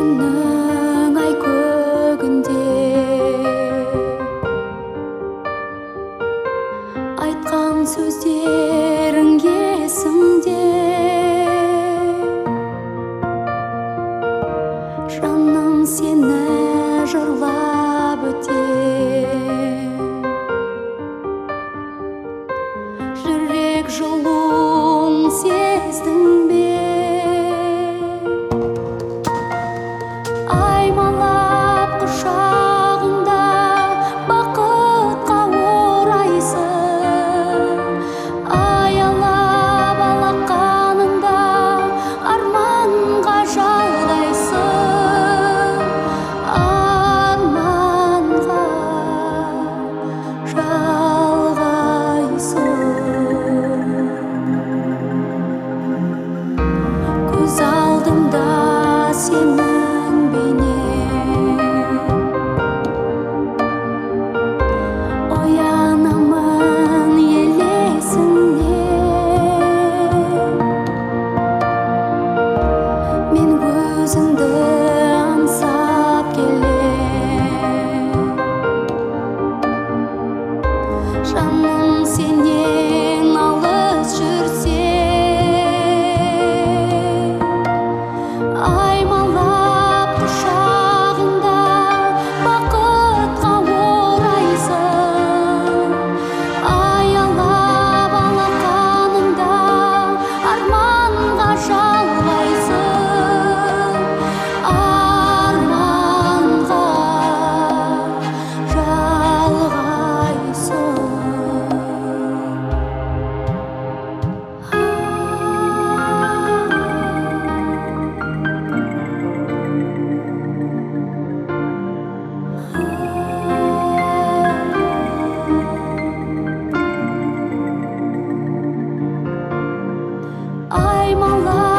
күннің ай көгінде айтқан сөздерің есімде, жаным сені жырлап өтем. Жүрек жылуын сездің бе? Аймалап құшағында бақытқа орайсың, аялап алақанында арманға жалғайсың, арманға жалғайсың. Көз алдымда сенің бейнең, оянамын елесіңнен. Мен өзіңді аңсап келем, жаным сенен алыс жүрсем. Аймалап құшағында бақытқа орайсың, аялап алақанында арманға жалғайсың, арманға жалғайсың. Аймалап